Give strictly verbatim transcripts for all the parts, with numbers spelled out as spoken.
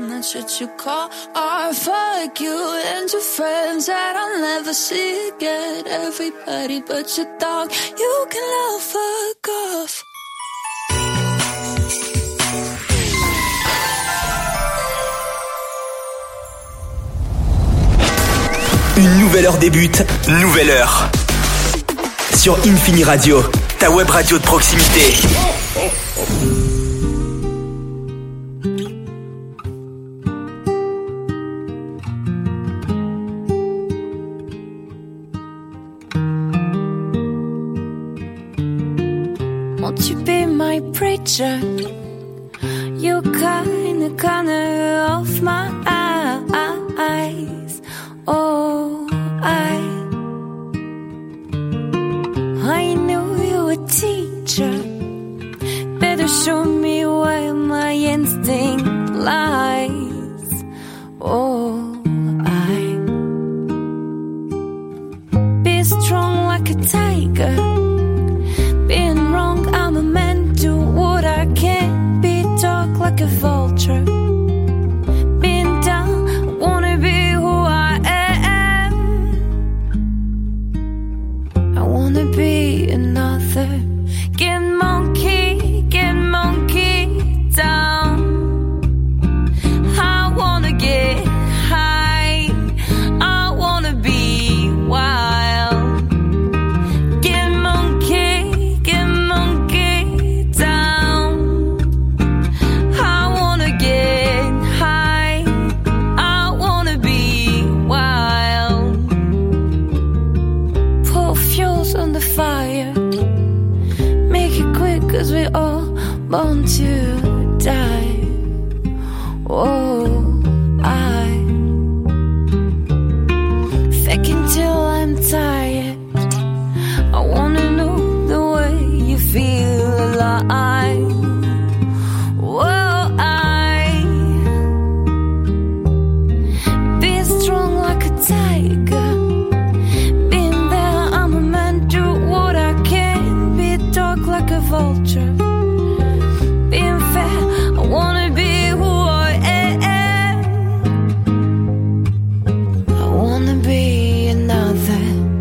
and that's what you call art. Fuck you and your friends that I'll never see again. Everybody but your dog, you can love, fuck off. Une nouvelle heure débute, nouvelle heure. Sur Infini Radio, ta web radio de proximité. Won't you be my preacher? You kinda, kinda off my eyes. Oh, I I knew you were a teacher. Better show me where my instinct lies. Oh, I be strong like a tiger. Being wrong, I'm a man, do what I can. Be dark like a vulture. Being down, I wanna be who I am. I wanna be another. Get monkey, get monkey down. I wanna get high. I wanna be wild. Get monkey, get monkey down. I wanna get high. I wanna be wild. Pour fuels on the fire. Make it quick, cause we all born to die. Oh, I fake until I'm tired. I wanna know the way you feel alive. Oh, I be strong like a tiger. Being there, I'm a man, do what I can. Be dark like a vulture. Being fair, I wanna be who I am. I wanna be another.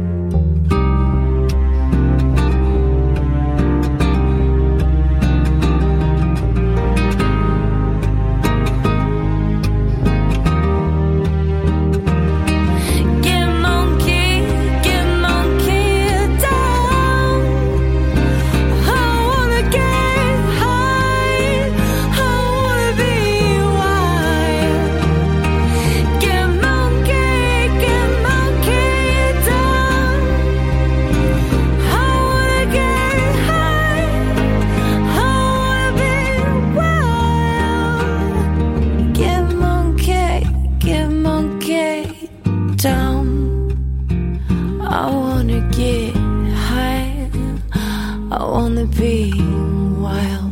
Get monkey, get monkey down. I wanna get high. I wanna be wild. Get monkey, get monkey down. I wanna get high. I wanna be wild. Get monkey, get monkey down. I wanna get high. I wanna be wild.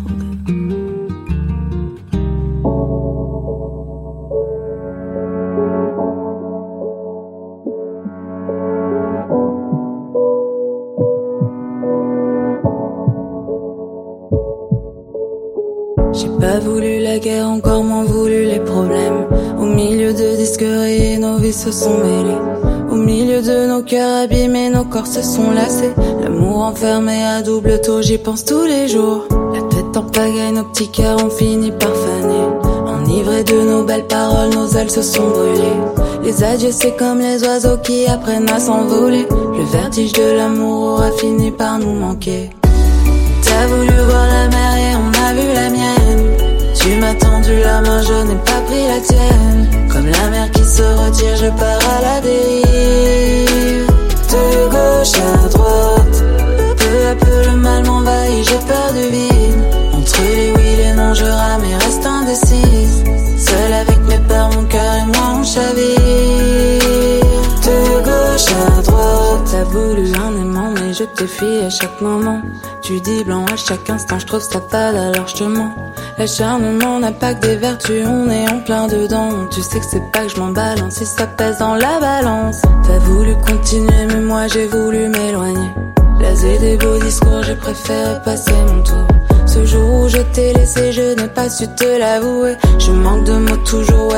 J'ai pas voulu la guerre, encore moins voulu les problèmes. Au milieu de disques rayés, nos vies se sont mêlées. Au milieu de nos cœurs abîmés, nos corps se sont lassés. L'amour enfermé à double tour, j'y pense tous les jours. La tête en pagaille, nos petits cœurs ont fini par faner. Enivrés de nos belles paroles, nos ailes se sont brûlées. Les adieux, c'est comme les oiseaux qui apprennent à s'envoler. Le vertige de l'amour aura fini par nous manquer. T'as voulu voir la mer et on a vu la mienne. Tu m'as tendu la main, je n'ai pas pris la tienne. Comme la mer qui se retire, je pars à la dérive. De gauche à droite, peu à peu le mal m'envahit, j'ai peur du vide. Entre les oui, les non, je rame et reste indécise. Seule avec mes peurs, mon cœur et moi on chavire. De gauche à droite, t'as voulu un aimant mais je te fuis à chaque moment. Tu dis blanc à chaque instant, je trouve ça pâle alors je te mens. L'acharnement n'a pas que des vertus, on est en plein dedans. Tu sais que c'est pas que je m'emballe, hein, si ça pèse dans la balance. T'as voulu continuer mais moi j'ai voulu m'éloigner. Blasé des beaux discours, j'ai préféré passer mon tour. Ce jour où je t'ai laissé, je n'ai pas su te l'avouer. Je manque de mots toujours,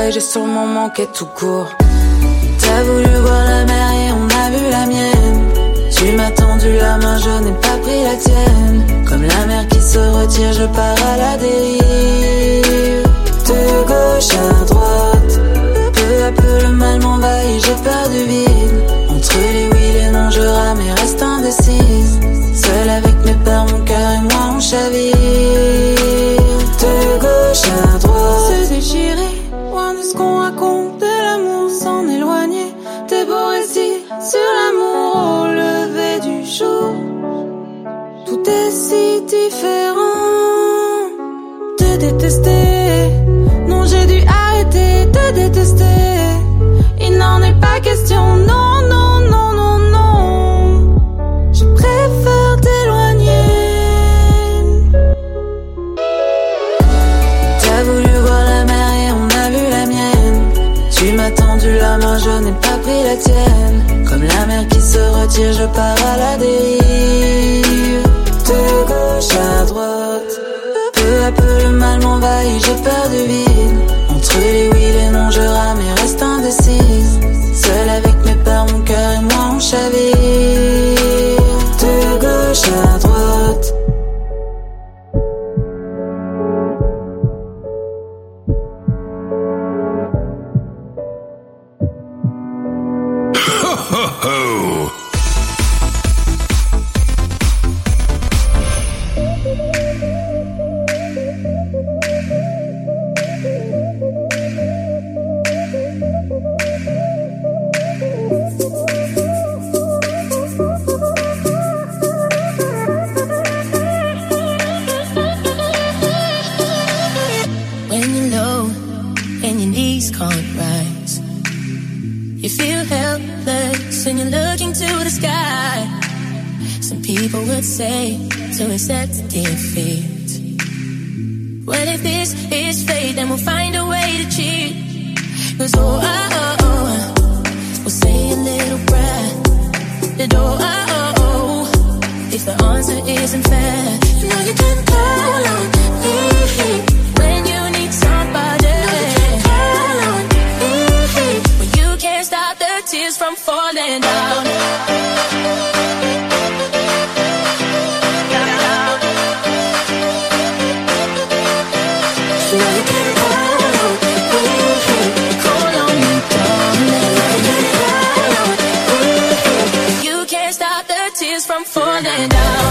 et j'ai sûrement manqué tout court. T'as voulu voir la mer et on a vu la mienne. Tu m'as tendu la main, je n'ai pas pris la tienne. Comme la mer qui se retire, je pars à la dérive. De gauche à droite, peu à peu le mal m'envahit, j'ai peur du vide. Entre les oui, les non, je rame et reste indécise. Seule avec mes peurs, mon cœur et moi on chavire. De gauche à droite, se déchirer, loin de ce qu'on raconte de l'amour, s'en éloigner. Tes beaux récits sur l'amour au lever du jour. Tout est si différent. Te détester, non j'ai dû arrêter de détester. Il n'en est pas question, non, non, non, non, non. Je préfère t'éloigner. T'as voulu voir la mer et on a vu la mienne. Tu m'as tendu la main, je n'ai pas pris la tienne. Comme la mer qui se retire, je pars à la dérive. De gauche à droite, peu à peu le mal m'envahit, j'ai peur du vide. Entre les oui, les non, je rame et reste indécise. Seule avec mes peurs, mon cœur et moi on chavire. De gauche à droite. Say to accept defeat. Well, if this is fate, then we'll find a way to cheat. Cause oh, oh, oh, oh, we'll say a little prayer. That oh, oh, oh, oh, if the answer isn't fair, you know you can call on me when you need somebody. You call on me when you can't stop the tears from falling down. From falling down.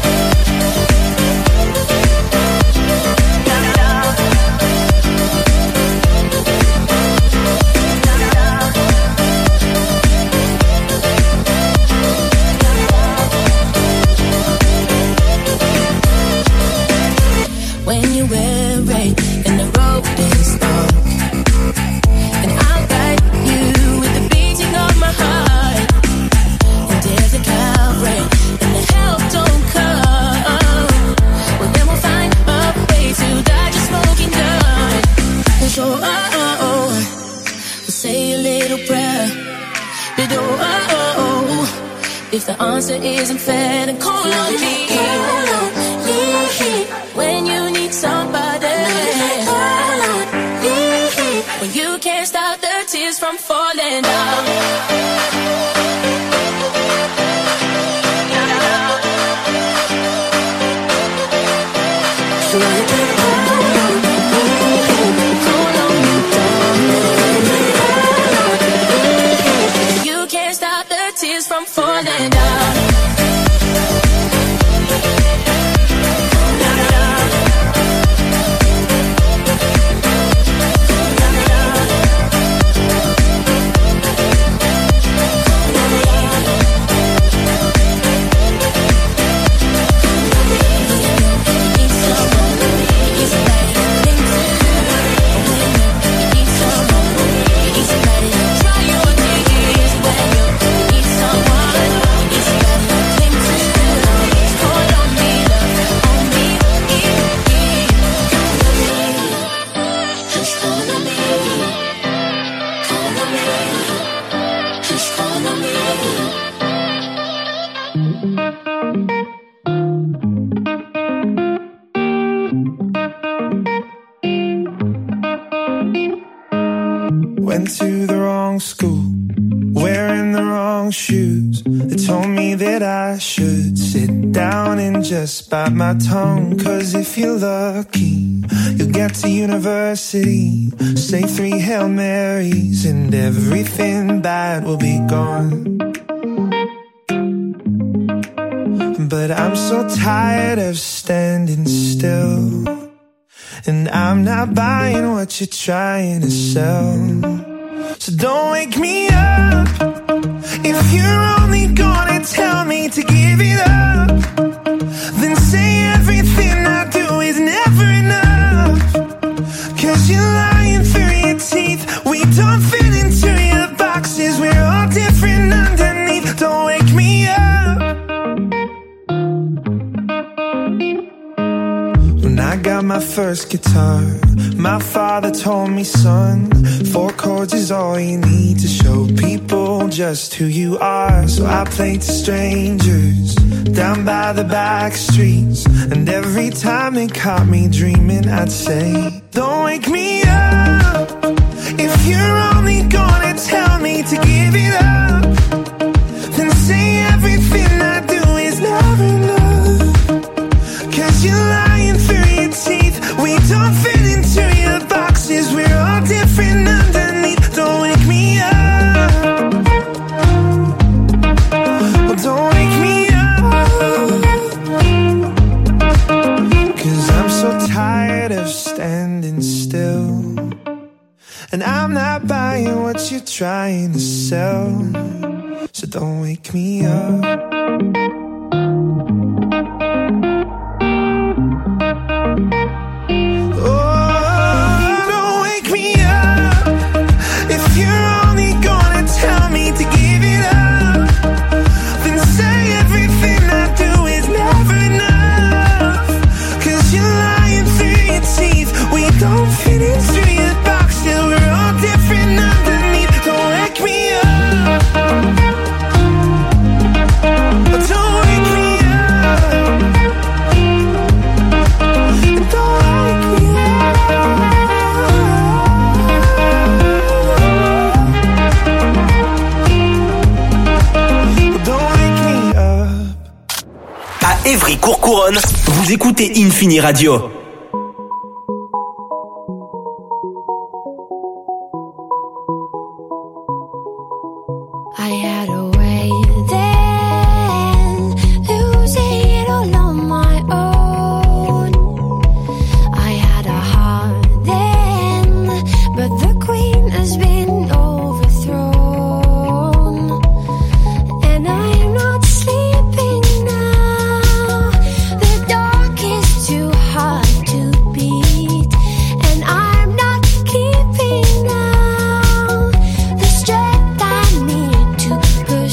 When you weary and the road is dark, and I'll guide you with the beating of my heart. And if the cloud break and the help don't come, well then we'll find a way to dodge the smoking gun. And so oh, oh, oh, we'll say a little prayer. But oh, oh, oh, if the answer isn't fair, then call on me. Call on me when you need somebody. Call on me when you can't stop the tears from falling down. So I can call on me, call on me, darling. You can't stop the tears from falling down. Went to the wrong school, wearing the wrong shoes. They told me that I should sit down and just bite my tongue. Cause if you're lucky, you'll get to university, say three Hail Marys, and everything bad will be gone. But I'm so tired of standing still, and I'm not buying what you're trying to sell. So don't wake me up if you're only gonna tell me to give it up. Then say everything I do is never enough. Cause you're lying through your teeth. We don't fit into your boxes. We're all different underneath. Don't wake me up. When I got my first guitar, my father told me, son, four chords is all you need to show people just who you are. So I played to strangers down by the back streets, and every time they caught me dreaming, I'd say, don't wake me up if you're only gonna tell me to give it up. Then say everything I do is never enough. Cause you're lying through your teeth. We don't fit into your boxes. We're all different underneath. Don't wake me up. Oh, don't wake me up. Cause I'm so tired of standing still, and I'm not buying what you're trying to sell. So don't wake me up. Évry-Courcouronnes, vous écoutez Infini Radio. I had a way then, losing it all on my own. I had a heart then, but the queen has been overthrown. And I'm not sleeping now, the dark is too hard to beat. And I'm not keeping now the strength I need to push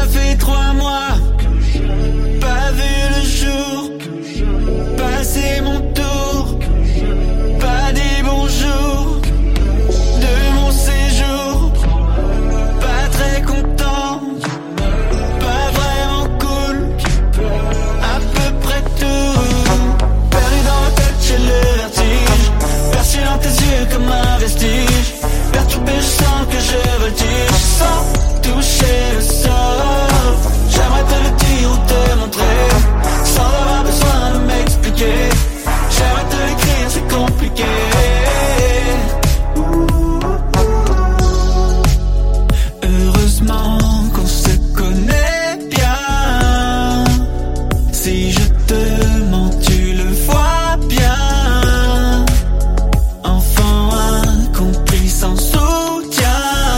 fait trois mois, pas vu le jour, passé mon tour, pas dit bonjour de mon séjour, pas très content, pas vraiment cool, à peu près tout, perdu dans ma tête j'ai le vertige, perçu dans tes yeux comme un vestige, perturbé je sens que je voltige, sans toucher le sol, j'aimerais te le dire ou te montrer, sans avoir besoin de m'expliquer, j'aimerais te l'écrire c'est compliqué. Heureusement qu'on se connaît bien, si je te mens tu le vois bien, enfant incompris sans soutien,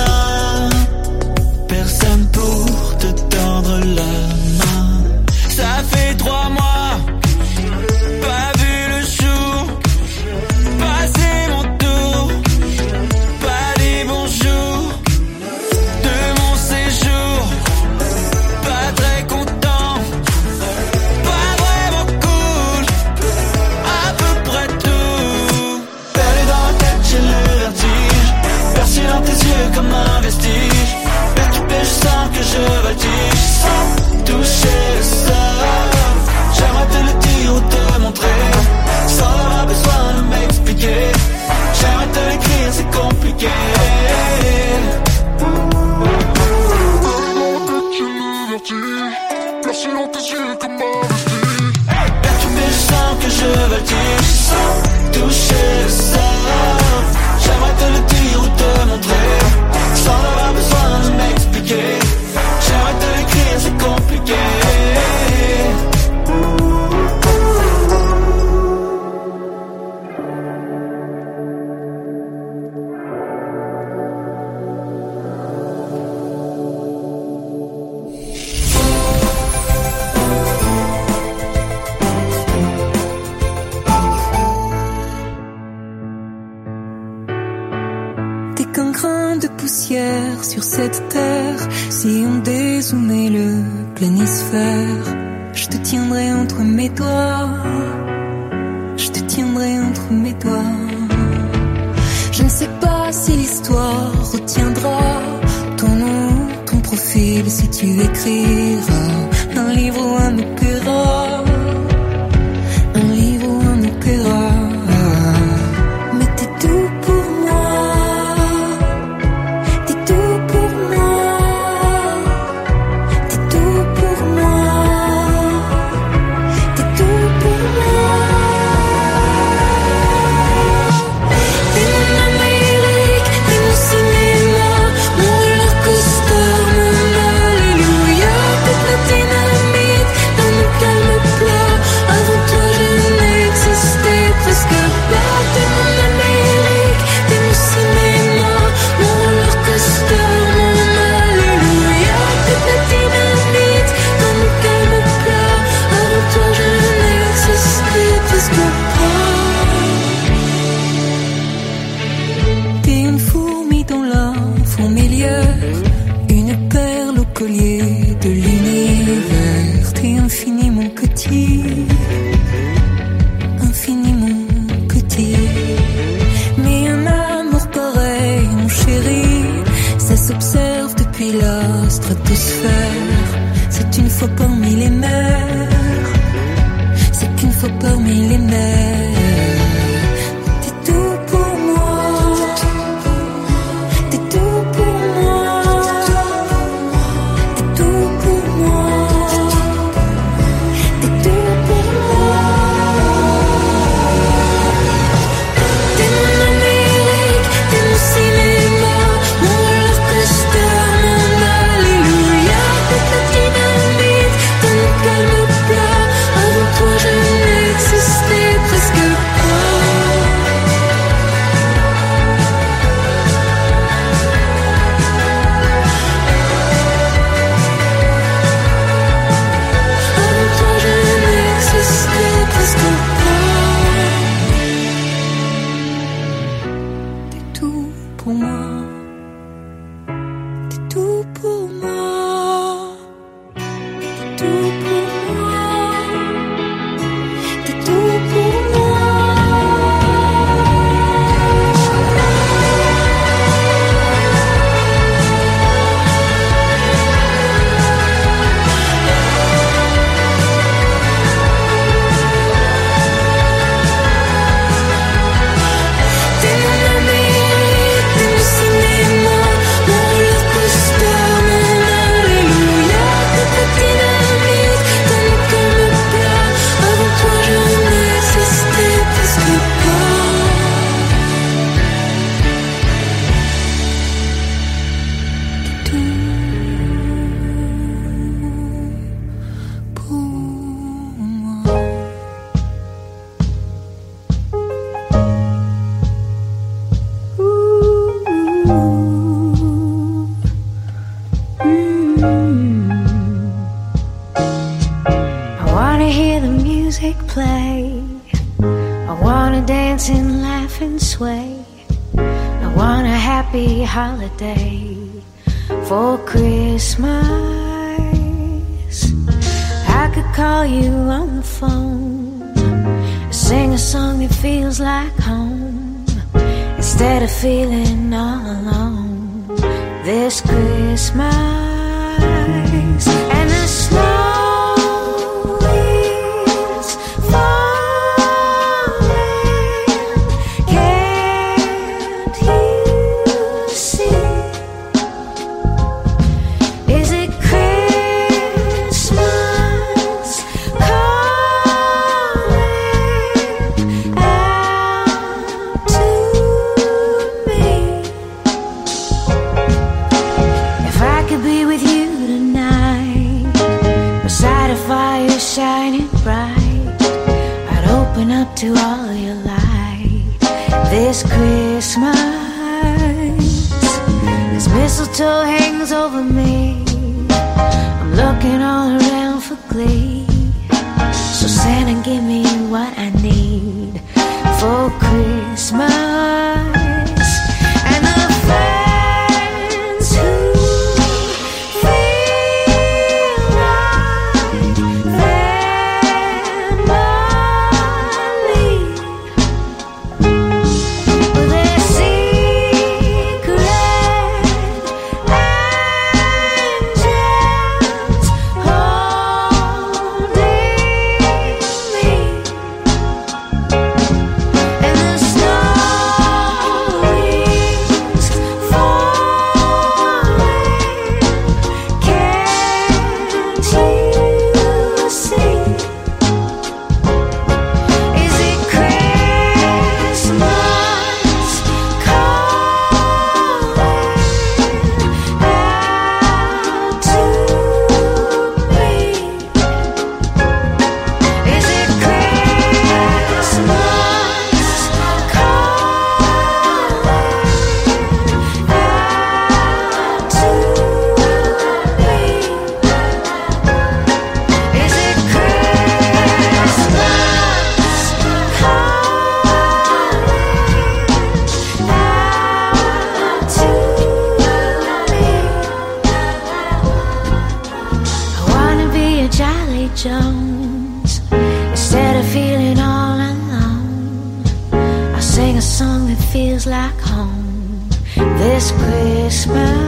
personne pour te tendre la main. Ça fait trois mois, pas vu le jour, passé mon tour, pas dit bonjour de mon séjour, pas très content, pas vraiment cool, à peu près tout, perdu dans ma tête j'ai le vertige, perçu dans tes yeux comme un vestige, perturbé je sens que je voltige, sans toucher le sol, j'aimerais te le dire ou te montrer, sans avoir besoin de m'expliquer, j'aimerais te l'écrire c'est compliqué. Perturbé je sens que je voltige, sans toucher le sol, j'aimerais te le dire ou te montrer, sans avoir besoin de m'expliquer, j'aimerais te l'écrire c'est compliqué. T'es qu'un grain de poussière sur cette terre. Si on dézoomait le planisphère, je te tiendrai entre mes doigts, je te tiendrai entre mes doigts. Je ne sais pas si l'histoire retiendra ton nom, ton profil, si tu écriras un livre ou un opéra, un livre ou un opéra. Mais t'es tout pour moi, t'es tout pour moi, t'es tout pour moi, t'es tout pour moi. T'es mon Amérique, t'es mon cinéma, mon roller coaster, mon alléluia. T'es ma dynamite dans mon calme plat. Avant toi je n'existais presque pas. T'es mon Amérique, t'es mon cinéma, mon roller coaster, mon alléluia. T'es ma dynamite dans mon calme plat. Avant toi je n'existais presque pas. T'es une fourmi dans la fourmilière, une perle au collier de l'univers. T'es infiniment petit, infiniment petit. Mais un amour pareil, mon chéri, ça s'observe depuis la stratosphère. C'est une fois parmi les mers, c'est qu'une fois parmi les mers. T'es tout pour moi, t'es tout pour moi, t'es tout pour moi, t'es tout pour moi. T'es mon Amérique, t'es mon cinéma, mon roller coaster, mon alléluia. T'es ma dynamite dans mon calme plat. Avant toi je n'existais presque pas. Avant toi je n'existais presque pas. T'es tout pour moi, t'es tout pour moi. happy holiday for Christmas. I could call you on the phone, sing a song that feels like home, instead of feeling all alone this Christmas. And the snow is falling, can't you see? Is it Christmas calling out to me? If I could be with you tonight, beside a fire shining bright, I'd open up to all your light this Christmas. As mistletoe hangs over me, I'm looking all around for glee. So Santa, give me what I need for Christmas. And the friends who feel like family, with their secret angels holding me. And the snow is falling, can't you see? Is it Christmas calling out to me? Is it Christmas I wanna be a Jolly Jones instead of feeling all alone. I'll sing a song that feels like home this Christmas.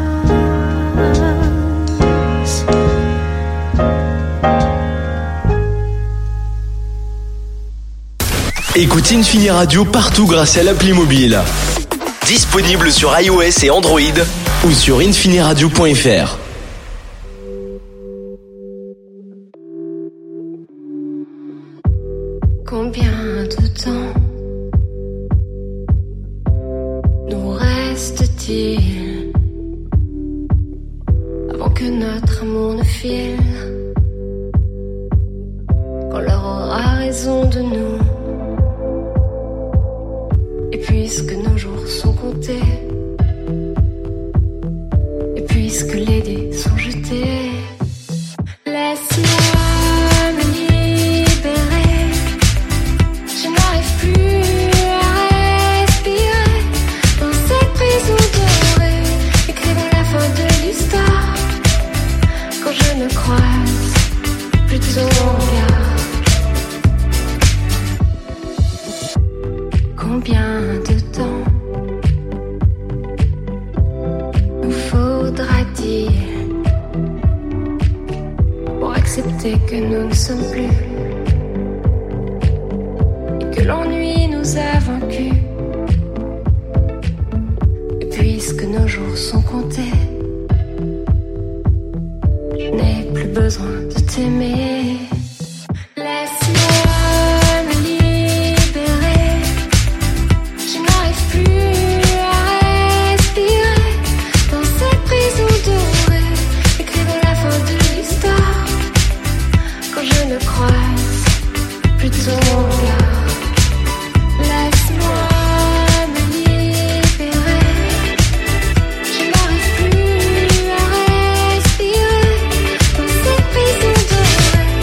Écoute Infini Radio partout grâce à l'appli mobile. Disponible sur iOS et Android ou sur infiniradio point f r. Combien de temps nous reste-t-il avant que notre amour ne file, quand l'heure aura raison de nous, et puisque nos jours sont comptés, et puisque les dés sont jetés, laisse-moi me libérer. Je n'arrive plus à respirer dans cette prison dorée, écrite dans la fin de l'histoire, quand je ne croise plus ton regard. Combien de temps nous faudra-t-il pour accepter que nous ne sommes plus, et que l'ennui nous a vaincus, et puisque nos jours sont comptés, je n'ai plus besoin de t'aimer. Laisse-moi me libérer. Je n'arrive plus à respirer dans cette prison dorée.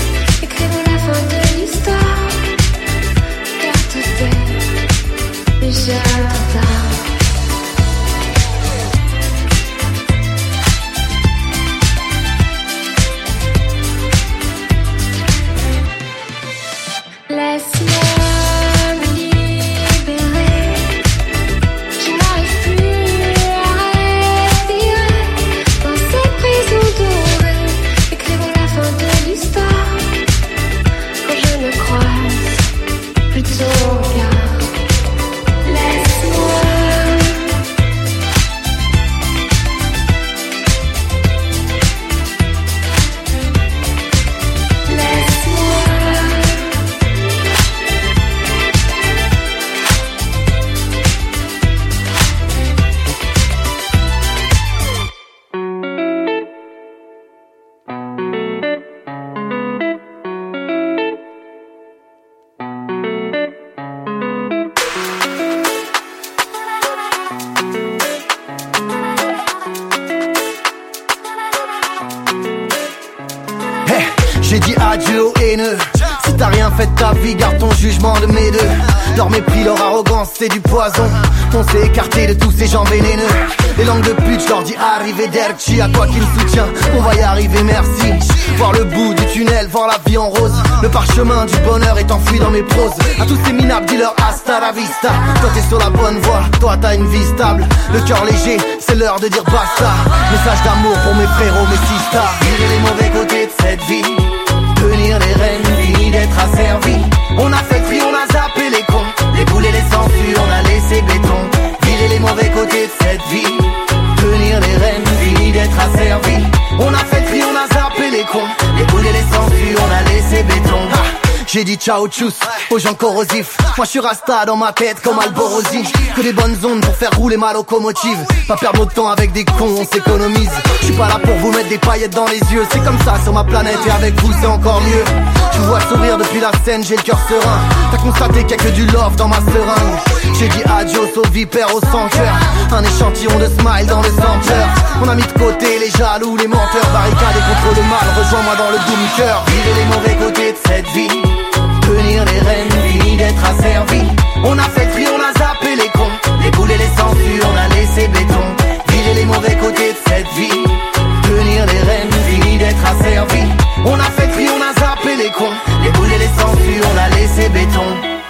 radieux, haineux. Si t'as rien fait de ta vie, garde ton jugement de mes deux. Leur mépris, leur arrogance, c'est du poison. On s'est écarté de tous ces gens vénéneux. Les langues de pute, je leur dis arrivederci. À toi qui me soutiens, on va y arriver, merci. Voir le bout du tunnel, voir la vie en rose. Le parchemin du bonheur est enfoui dans mes proses. À tous ces minables, dis-leur hasta la vista. Toi t'es sur la bonne voie, toi t'as une vie stable. Le cœur léger, c'est l'heure de dire basta. Message d'amour pour mes frérots, mes sisters. Virer les mauvais côtés de cette vie, tenir les rênes, fini d'être asservi. On a fait tri, on a zappé les cons, les boules et les sangsues, on a laissé béton. Virer les mauvais côtés de cette vie, tenir les rênes, fini d'être asservi. On a fait tri, on a zappé les cons, les boules et les sangsues, on a laissé béton. Ah, j'ai dit ciao tchuss aux gens corrosifs. Moi je suis rasta dans ma tête comme Alborosi. Que des bonnes ondes pour faire rouler ma locomotive. Pas perdre notre temps avec des cons, on s'économise. Je suis pas là pour vous mettre des paillettes dans les yeux. C'est comme ça sur ma planète et avec vous c'est encore mieux. Tu vois sourire depuis la scène, j'ai le cœur serein. T'as constaté qu'il y a que du love dans ma seringue. J'ai dit adios aux vipères, aux sans-cœur. Un échantillon de smile dans le centre. On a mis de côté les jaloux, les menteurs. Barricadés contre le mal, rejoins-moi dans le doom cœur. Vivez les mauvais côtés de cette vie, tenir les rênes, fini d'être asservi. On a fait tri, on a zappé les cons, les boules et les sangsues, on a laissé béton. Virer les mauvais côtés de cette vie, tenir les rênes, fini d'être asservi. On a fait tri, on a zappé les cons, les boules et les sangsues, on a laissé béton.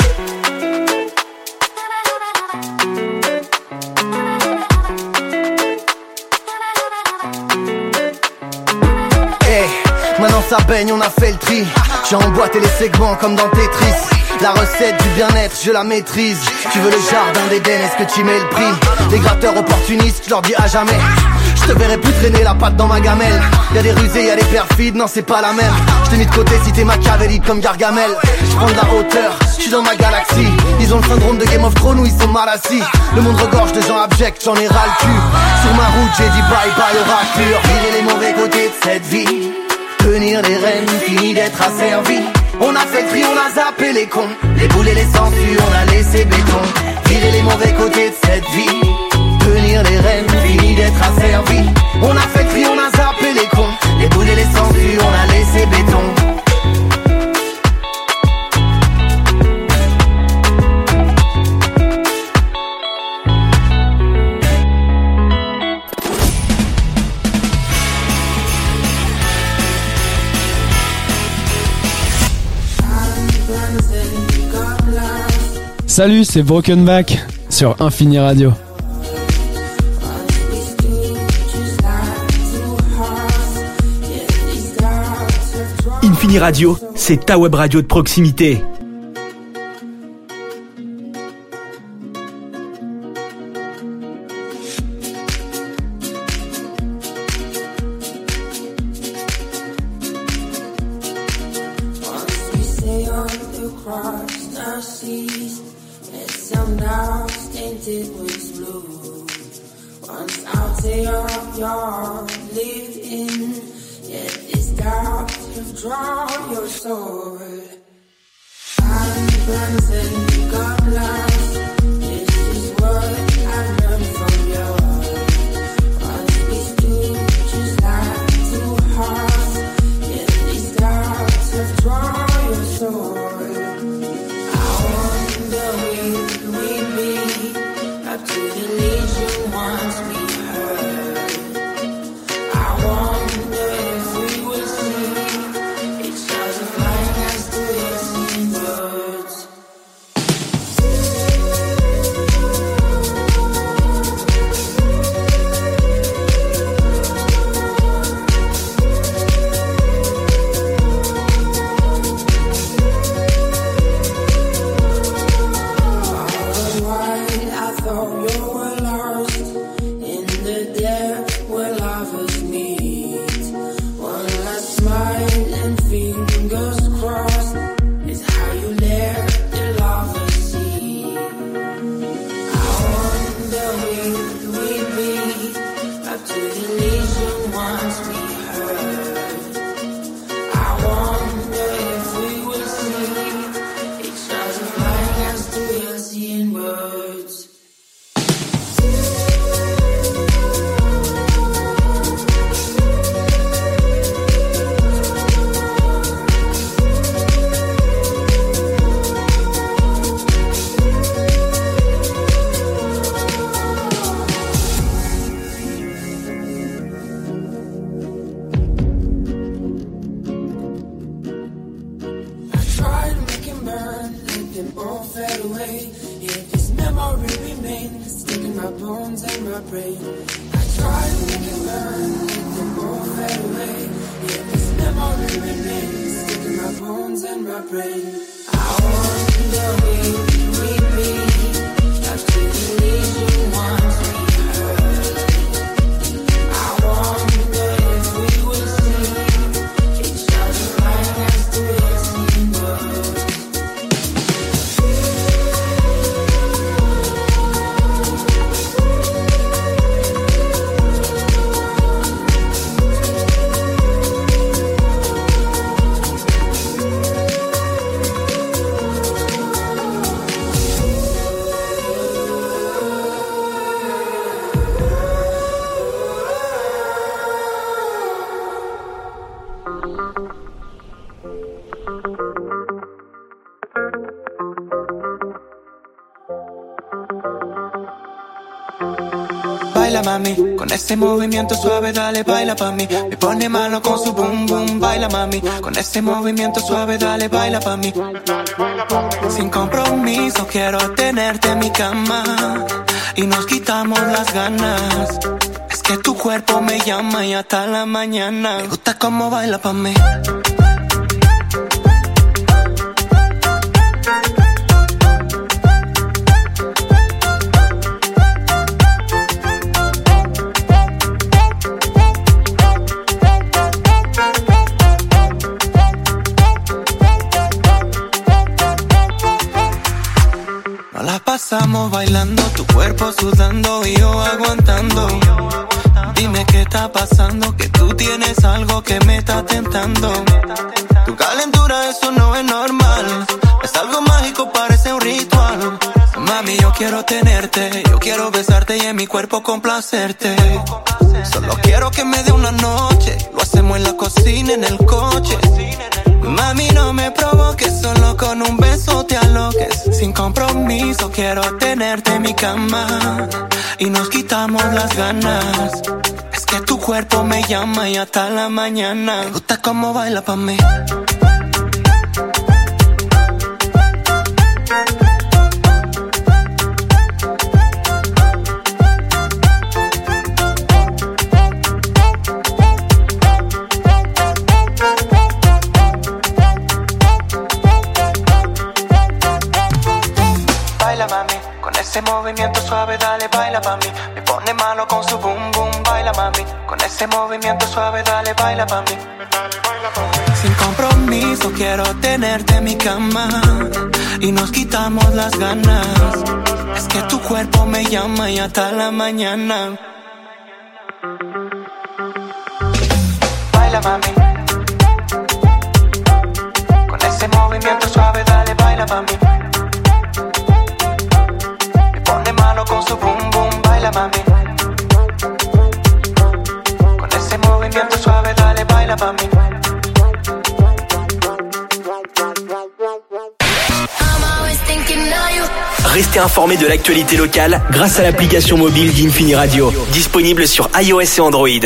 Maintenant ça baigne, on a fait le tri. J'ai emboîté les segments comme dans Tetris. La recette du bien-être, je la maîtrise. Tu veux le jardin d'Éden, est-ce que tu mets le prix? Les gratteurs opportunistes, je leur dis à jamais. Je te verrai plus traîner la patte dans ma gamelle. Y'a des rusés, y'a des perfides, non c'est pas la même. Je t'ai mis de côté si t'es machiavélique comme Gargamel. Je prends de la hauteur, je suis dans ma galaxie. Ils ont le syndrome de Game of Thrones où ils sont mal assis. Le monde regorge de gens abjects, j'en ai ras le cul. Sur ma route j'ai dit bye bye aux raclures. Virer les mauvais côtés de cette vie, tenir les rênes, fini d'être asservi. On a fait tri, on a zappé les cons, les boules et les sangsues, on a laissé béton. Virer les mauvais côtés de cette vie, tenir les rênes, fini d'être asservi. On a fait tri, on a zappé les cons, les boules et les sangsues, on a laissé béton. Salut, c'est Broken Back sur Infini Radio. Infini Radio, c'est ta web radio de proximité. brain. I try to make it burn, make them all fade away. Yet this memory remains, stuck in my bones and my brain. I wonder will you repeat after you leave me once we heard. I wonder if we will see each other right next to listening words. Baila mami, con ese movimiento suave dale baila pa' mí. Me pone malo con su boom boom, baila mami. Con ese movimiento suave dale baila pa' mí. Sin compromiso quiero tenerte en mi cama y nos quitamos las ganas. Es que tu cuerpo me llama y hasta la mañana. Me gusta cómo baila pa' mí. Pasamos bailando, tu cuerpo sudando y yo aguantando. Dime qué está pasando, que tú tienes algo que me está tentando. Tu calentura, eso no es normal. Es algo mágico, parece un ritual. Mami, yo quiero tenerte, yo quiero besarte y en mi cuerpo complacerte. Solo quiero que me dé una noche, lo hacemos en la cocina, en el coche. Mami, no me provoques, solo con un beso te aloques. Sin compromiso quiero tenerte en mi cama y nos quitamos las ganas. Es que tu cuerpo me llama y hasta la mañana. Me gusta cómo baila pa' mí. Ese movimiento suave, dale, baila pa' mí. Me pone malo con su boom boom, baila mami. Con ese movimiento suave, dale, baila pa' mí. Sin compromiso quiero tenerte en mi cama y nos quitamos las ganas. Es que tu cuerpo me llama y hasta la mañana. Baila mami. Con ese movimiento suave, dale, baila pa' mí. Con su boom boom, baila mami. Con ese movimiento suave, dale, baila pa' mí. Restez informés de l'actualité locale grâce à l'application mobile d'Infini Radio, disponible sur iOS et Android.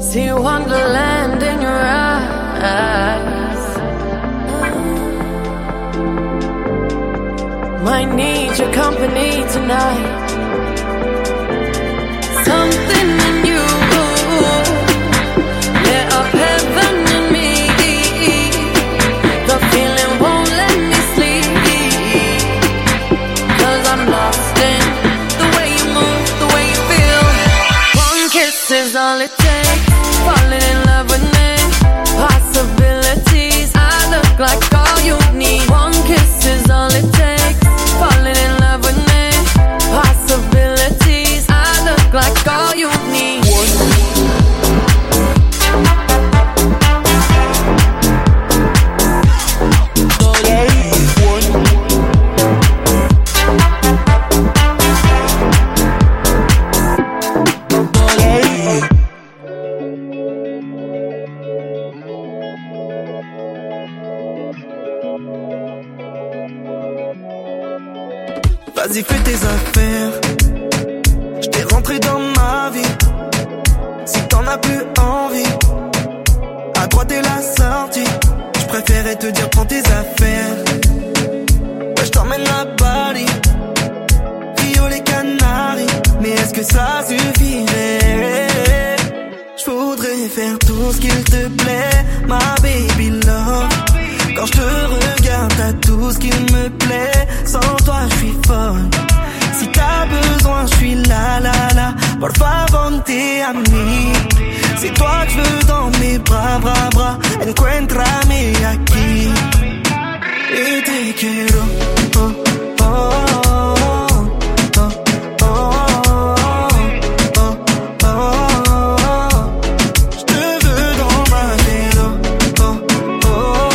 See wonderland in your eyes. Might need your company tonight. Something in you lit up heaven in me. The feeling won't let me sleep, 'cause I'm lost in the way you move, the way you feel. One kiss is all it takes. Falling in love with me. Possibilities, I look like all you need. One kiss is all it takes. Falling in love with me. Possibilities, I look like all you need. Vas-y, fais tes affaires. J't'ai rentré dans ma vie. Si t'en as plus envie, à droite est la sortie. J'préférais te dire prends tes affaires. Bah, j't'emmène à Bali, Rio les Canaries. Mais est-ce que ça suffirait? J'voudrais faire tout ce qu'il te plaît, ma baby love. Quand je te regarde, t'as tout ce qui me plaît. Sans toi, je suis folle. Si t'as besoin, je suis là, là, là. Por favor, te a mí. C'est toi que je veux dans mes bras, bras, bras. Encuéntrame aquí. Et te quiero. Oh, oh, oh, oh, oh, oh, oh. Je te veux dans ma vélo. Oh, oh.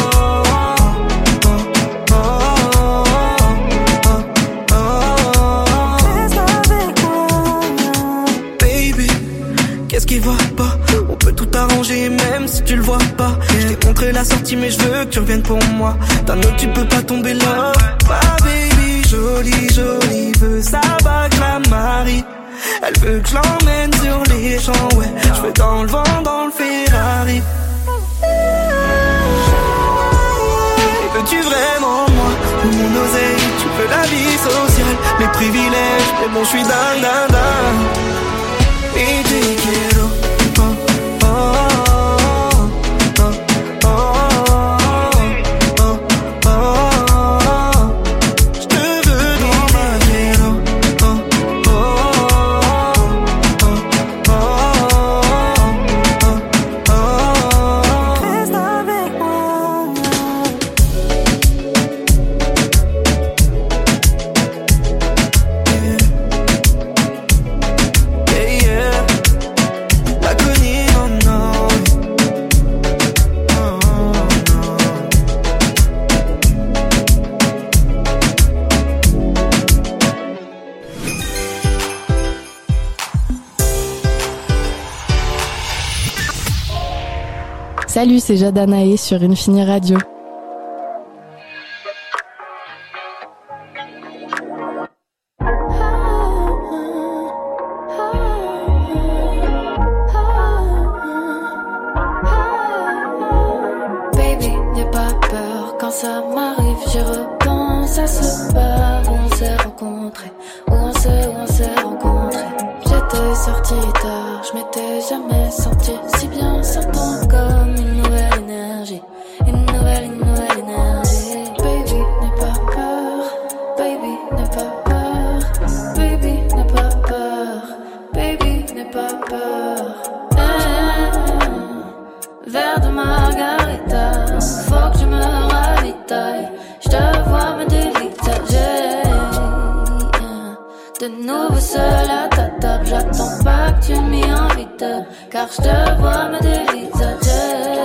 Qu'est-ce qui va pas? On peut tout arranger même si tu le vois pas. Je t'ai montré la sortie mais je veux que tu reviennes pour moi. D'un autre tu peux pas tomber là. Ma baby jolie jolie veut sa bague la Marie. Elle veut que je l'emmène sur les champs, ouais. Je veux dans le vent dans le Ferrari. Et veux-tu vraiment moi ou mon oseille? Tu veux la vie sociale, mes privilèges, mais bon je suis dingue dingue dingue. Et te quiero. Oh, oh, oh, oh, oh, oh, oh. Je te veux dans ma vélo. Oh, oh, oh, oh, oh, oh. Reste avec moi. Yeah, yeah. La connue, oh non. Oh, non. Salut, c'est Jada Naé sur Infini Radio. Baby, n'aie pas peur, quand ça m'arrive, je repense à ce bar où on s'est rencontrés, où on s'est, où on s'est rencontrés. J'étais sortie tard, je m'étais jamais senti si bien, sentant comme une nouvelle énergie, une nouvelle, une nouvelle énergie. Baby, n'aie pas peur, baby, n'aie pas peur, baby, n'aie pas peur, baby, n'aie pas peur. Eh, verre de margarita, faut que je me ravitaille. Je te vois me dévisager. De nouveau seul à ta table, j'attends pas que tu m'y invites, car je te vois me dévisager.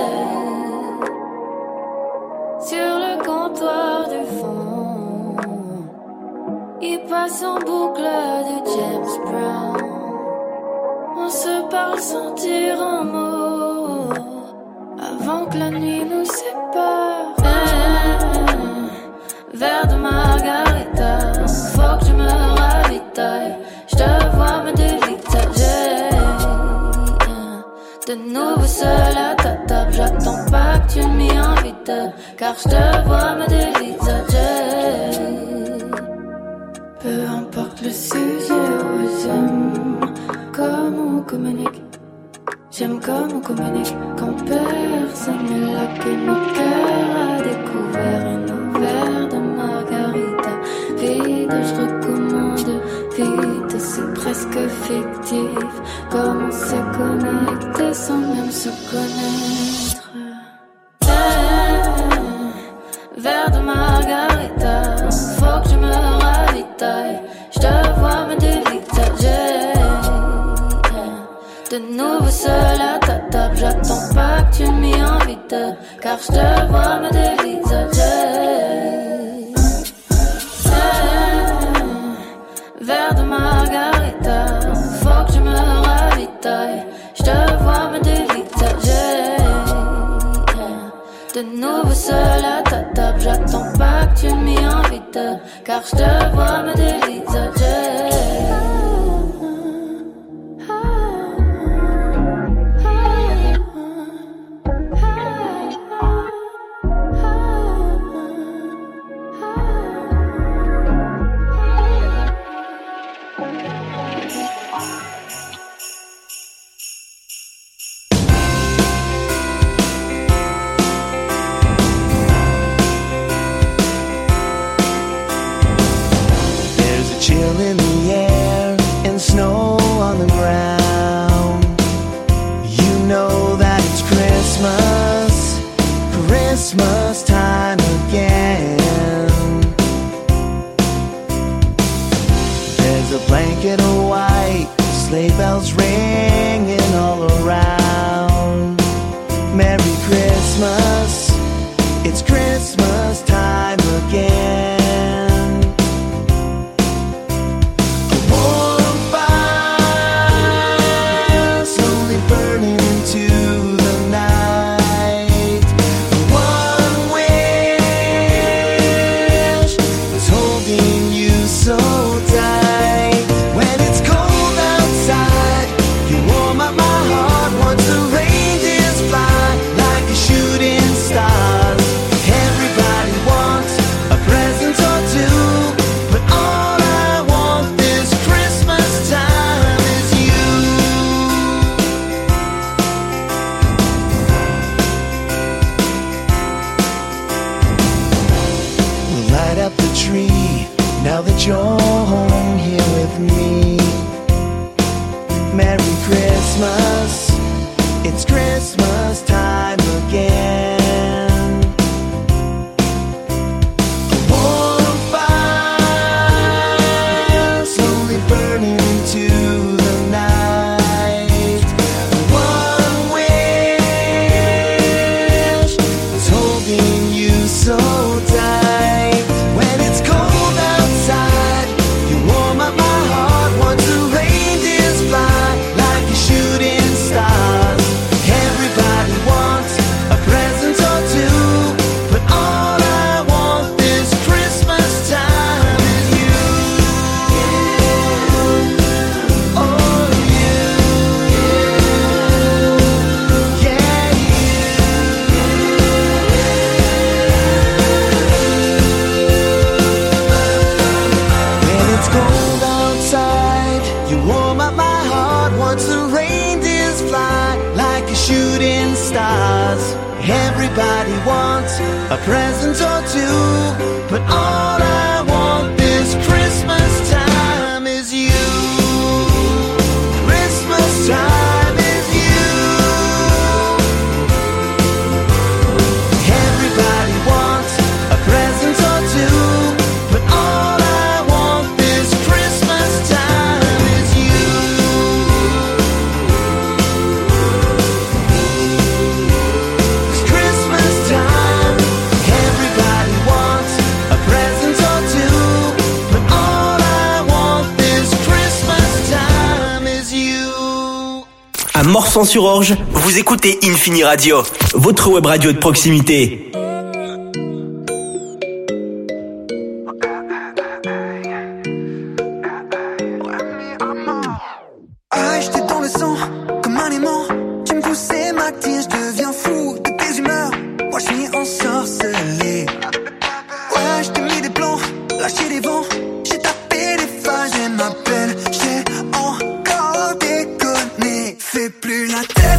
Sur le comptoir du fond, il passe en boucle du James Brown. On se parle sans dire un mot, avant que la nuit nous sépare. Eh, verre de margarita, faut que je me ravitaille. Je te vois me dévisager. De nouveau seul à ta table, j'attends pas que tu m'y invites, car je te vois me dévisager. Peu importe le sujet, oh, j'aime comme on communique. J'aime comme on communique quand personne n'est là, que nos cœurs à découvert et nos verres de margarita vide, je recommande vite, c'est presque fictif comme on s'est connecté sans même se connaître. Hey, verre de margarita, faut que je me ravitaille, je te vois me dévisager. De nouveau seul à ta table, j'attends pas que tu m'y invites, car je te vois me dévisager. Verre de margarita, faut que je me ravitaille, je te vois me dévisager. De nouveau seul à ta table, j'attends pas que tu m'y invites, car je te vois me dévisager. In the air and snow on the ground, you know that it's Christmas, Christmas time again. There's a blanket of white, sleigh bells ringing all around. Merry Christmas, it's Christmas time again. Now that you're home here with me, Merry Christmas, it's Christmas time again. A warm fire slowly burning into the night. One wish is holding you so tight. When it's cold outside, you warm up my heart. Once the reindeers fly like a shooting stars. Everybody wants a present or two, but all I want this Christmas time is you. Oh, you. Yeah, when it's cold outside, you warm up my heart. Once the reindeers fly like a shooting stars. Everybody wants a present or two, but all I want this Christmas time is you. Christmas time is you. Everybody wants a present or two, but all I want this Christmas time is you. It's Christmas time. Everybody wants a present or two, but all I want this Christmas time is you. À Morsan-sur-Orge, vous écoutez Infini Radio, votre web radio de proximité. Ah, j'étais dans le sang, comme un aimant. Tu me pousses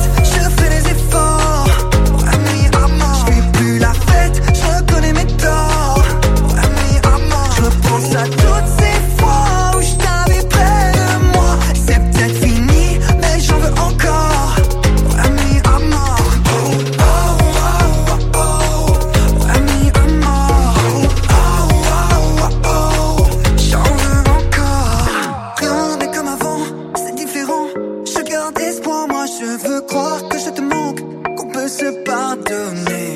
tête, je fais des efforts. Ouais, mais à mort, je fais plus la fête, je reconnais mes torts. Ouais, mais à mort, je repense à toutes ces fois où je t'avais près de moi. C'est peut-être fini, mais j'en veux encore. Ouais, mais à mort. Oh, oh, oh, oh, oh. Ouais, mais à mort. Oh, oh, oh, oh. J'en veux encore. Rien n'est comme avant, c'est différent. Je garde espoir, moi je veux croire que je te manque, qu'on peut se pardonner.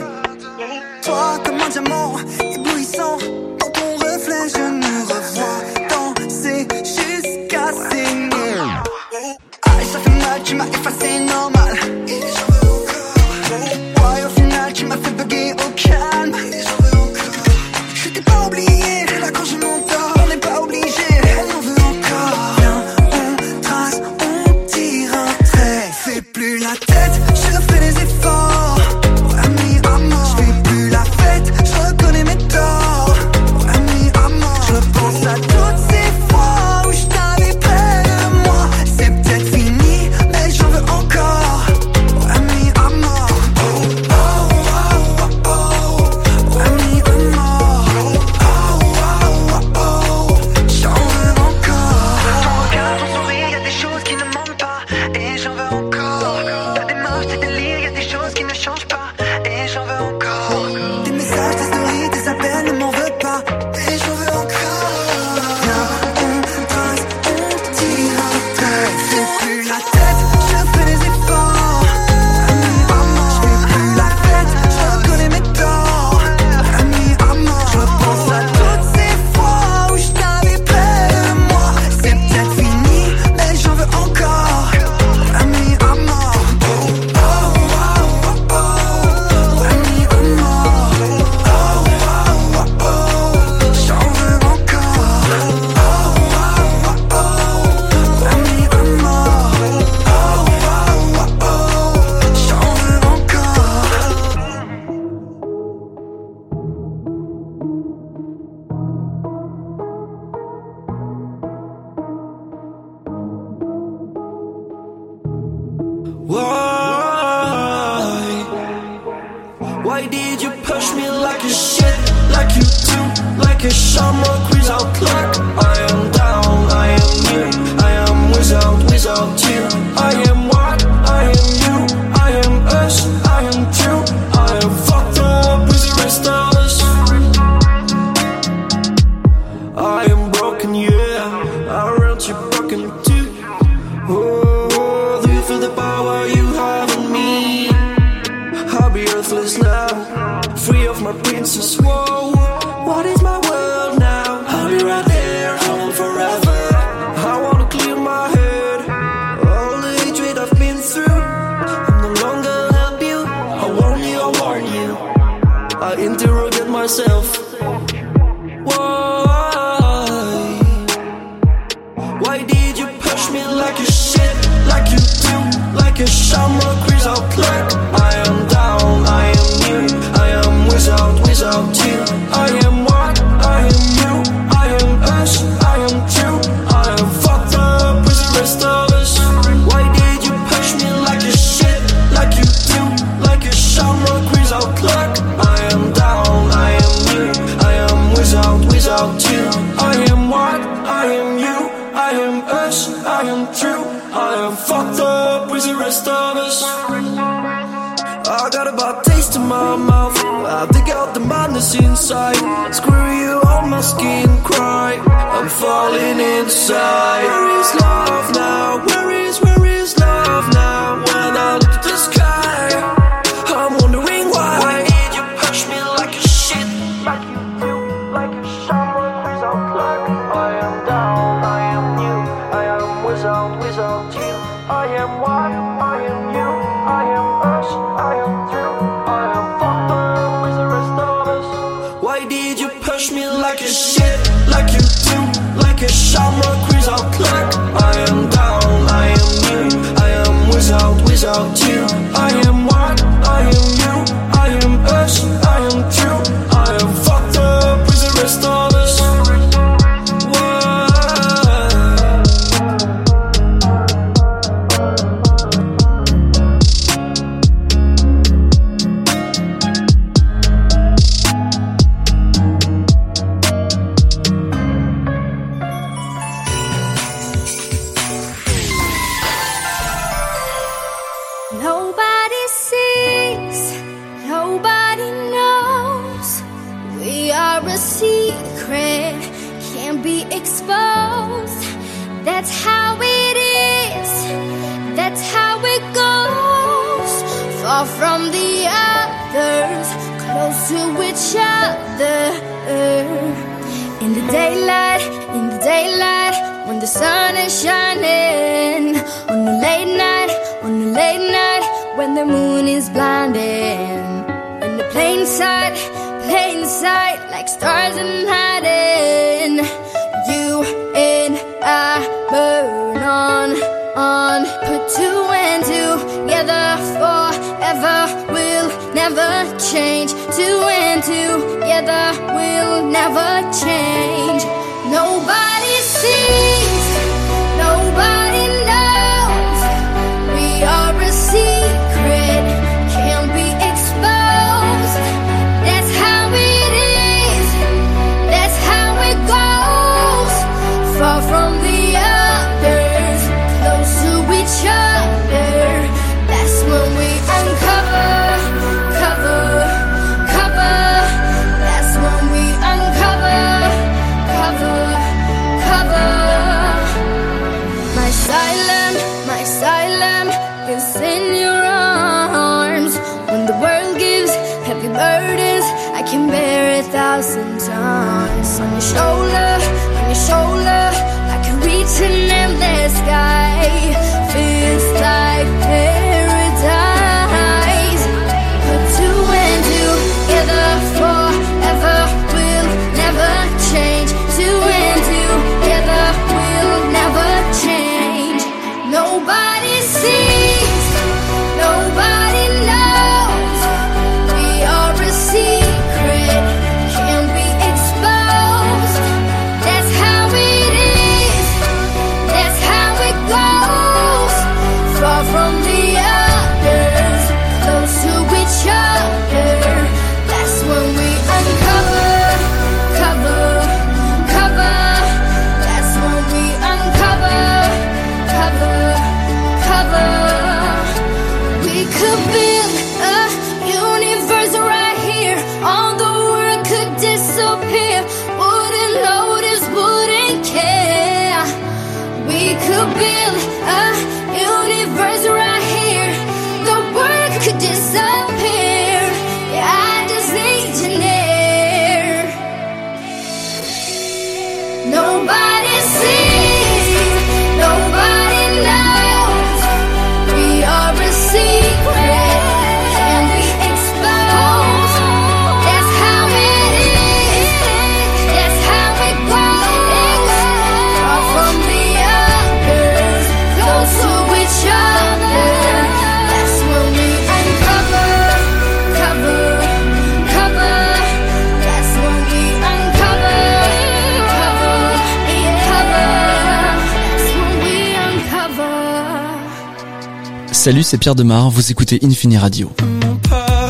Toi comme un diamant éblouissant, dans ton reflet je me revois danser jusqu'à saigner. Aïe, ça fait mal, tu m'as effacé normal. Et j'en veux encore. Ouais, au final tu m'as fait bugger au calme. Et j'en veux encore. Je t'ai pas oublié, là quand je m'endors, on n'est pas obligé. Elle m'en veut encore. Viens, on trace, on tire un trait. Fais plus la tête, je fais des efforts. Ouais, mais à mort, je fais plus la fête, je reconnais mes torts. Ouais, mais à mort, je pense à toutes ces fois où je t'avais près de moi. C'est peut-être fini, mais j'en veux encore. Ouais, mais à mort. Oh, oh, oh, oh, oh. Ouais, mais à mort. Oh, oh, oh, oh. J'en veux encore. Ton regard, ton sourire, y'a des choses qui ne mentent pas. Et j'en veux encore. Ta démarche, tes délires, y'a des choses qui ne changent pas. Et j'en veux encore. Tes messages, tes stories, tes appels, ne m'en veux pas. Et j'en veux encore. Viens, on trace, on tire un trait. Fais plus la tête, je fais des efforts. Ami à mort, je fais plus la fête, je reconnais mes torts. Ami à mort, je repense à toutes ces fois où je t'avais près de moi. C'est peut-être fini, mais j'en veux encore. Ami à mort. Oh, oh, oh, oh, oh. Ami à mort. Oh, oh, oh, oh. J'en veux encore. Oh, oh, oh, oh. Ami à mort. Oh, oh, oh, oh. J'en veux encore. Why? Why did you push me like a shit, like you do, like a shamrock without luck? I am down, I am you, I am without, without you. I am what? I am you, I am us, I am true. I am fucked up with the rest of us. I am broken, yeah, around you broken too. Oh, do you feel the power you have in me? I'll be earthless now, free of my princess. Whoa, what is my world now? I'll be right there, home forever. I wanna clear my head, all the hatred I've been through. I'm no longer help you. I warn you, I warn you. I interrogate myself. Why? Why did you push me like a shit, like you do, like a shamrock without luck? I am down, I am you, I am without, without you. I am what? I am you, I am us, I am true. I am fucked up with the rest of us. Why did you push me like a shit, like you do, like a shamrock without luck? I am down, I am you, I am without, without you. I am what? I am you, I am us, I am true. I am fucked up with the rest of us. I got a bad taste in my mouth, I dig out the madness inside. Screw you on my skin, cry, I'm falling inside. Where is love now? Where is, where is love now? When I look at the sky, I'm wondering why. Why did you push me like a shit, like you do, like a shamrock without luck? I am down, I am you, I am without, without you. I am what? I am you, I am us, I am true. I am fucked up with the rest of us. Why did you push me like a shit, like you do, like a shamrock without luck? I am down, I am you, I am without, without you. I am what? I am you, I am us, I am true. I am fucked up with the rest of us. Why? Nobody sees, nobody knows. We are a secret, can't be exposed. That's how it is, that's how it goes. Far from the others, close to each other. In the daylight, in the daylight, when the sun is shining. On the late night, on the late night, when the moon is blinding. In the plain sight, plain sight, like stars in hiding. You and I burn on, on. Put two and two together forever. We'll never change. Two and two together. We'll never change. Nobody sees, nobody knows. We are a secret, can't be exposed. That's how it is, that's how it goes. Far from the others, close to each other. That's when we uncover, cover, cover. That's when we uncover, cover, cover. My asylum, my asylum is in your arms. When the world gives heavy burdens, I can bear a thousand times. On your shoulder, on your shoulder, I can reach an endless sky. Feels like paradise. Put two and two together forever. We'll never change. Two and two together. We'll never change. Nobody sees, nobody knows. We are a secret, can't be exposed. That's how it is, that's how it goes. Far from the others, close to each other. That's when we uncover, cover, cover. That's when we uncover, cover, cover. We could build a universe right here. All the world could disappear. Wouldn't notice, wouldn't care. We could build a universe right here. The world could disappear. Yeah, I just need you near. Nobody sees, nobody knows. We are a secret, can't be exposed. That's how it is, that's how it goes. Far from the others, close to each other. That's when we uncover, cover, cover. That's when we uncover, cover, cover. That's when we uncover. Salut, c'est Pierre Demar, vous écoutez Infini Radio. Mon père